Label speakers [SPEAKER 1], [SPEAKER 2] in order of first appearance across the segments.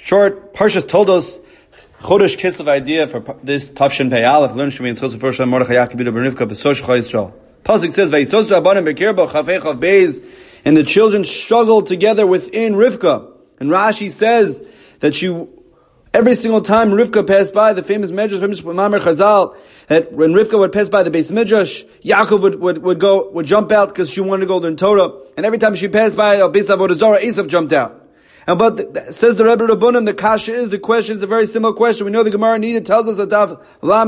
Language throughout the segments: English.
[SPEAKER 1] Short, Parshas told us Chodesh Kislev idea for this Tafshin Pei Aleph. Learn Shemi and Sosa First Mordechai Yaakov Yehuda Ben Rivka B'Sosh Chai Yisrael. Pasuk says, "Vayisos Rabbanim Bekirba Chafei Chav Beis," and the children struggled together within Rivka. And Rashi says that every single time Rivka passed by the famous Medrash, famous Mamer Chazal, that when Rivka would pass by the Beis Midrash, Yaakov would jump out because she wanted to go learn Torah. And every time she passed by Beis Avodah Zarah, Esav jumped out. Says the Rebbe Rabbunim, the question is a very similar question. We know the Gemara Nida tells us that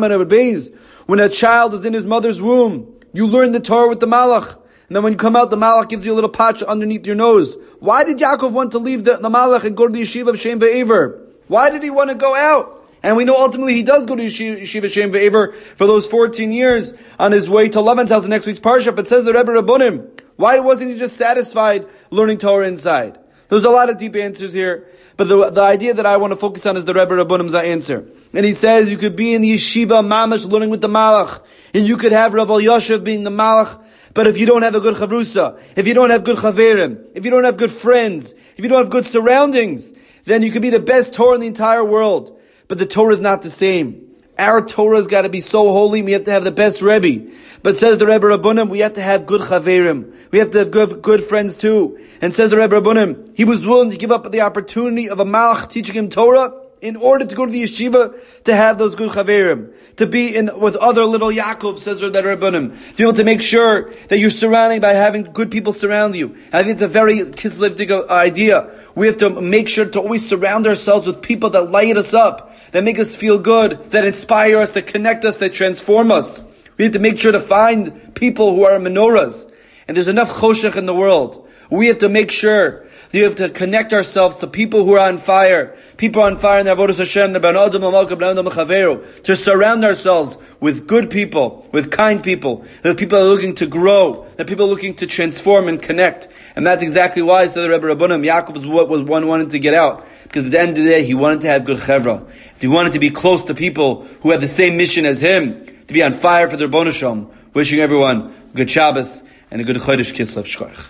[SPEAKER 1] when a child is in his mother's womb, you learn the Torah with the Malach. And then when you come out, the Malach gives you a little patch underneath your nose. Why did Yaakov want to leave the Malach and go to the Yeshiva of Shem Ve'ever? Why did he want to go out? And we know ultimately he does go to Yeshiva Shem Ve'ever for those 14 years on his way to Lavan's house in next week's Parsha. But says the Rebbe Rabbunim, why wasn't he just satisfied learning Torah inside? There's a lot of deep answers here, but the idea that I want to focus on is the Rebbe Rabbunim's answer. And he says you could be in the Yeshiva Mamash learning with the Malach, and you could have Rav Yoshev being the Malach, but if you don't have a good Chavrusa, if you don't have good Chaverim, if you don't have good friends, if you don't have good surroundings, then you could be the best Torah in the entire world. But the Torah is not the same. Our Torah has got to be so holy, we have to have the best Rebbe. But says the Rebbe Rabbunim, we have to have good Chaverim. We have to have good friends too. And says the Rebbe Rabbunim, he was willing to give up the opportunity of a Malach teaching him Torah in order to go to the yeshiva to have those good Chaverim. To be with other little Yaakov, says the Rebbe Rabbunim. To be able to make sure that you're surrounded by having good people surround you. I think it's a very Kislevdik idea. We have to make sure to always surround ourselves with people that light us up, that make us feel good, that inspire us, that connect us, that transform us. We have to make sure to find people who are menorahs. And there's enough choshech in the world. We have to make sure that we have to connect ourselves to people who are on fire. People on fire in their avodas Hashem, their ben adam l'malka, ben adam l'chaveru. To surround ourselves with good people, with kind people. That people are looking to grow. That people are looking to transform and connect. And that's exactly why, said the Rebbe Rabbunim, Yaakov was one wanted to get out. Because at the end of the day, he wanted to have good chevra. He wanted to be close to people who had the same mission as him. To be on fire for their Rebbeinu Shalom. Wishing everyone good Shabbos and a good Chodesh Kislev Shkoich.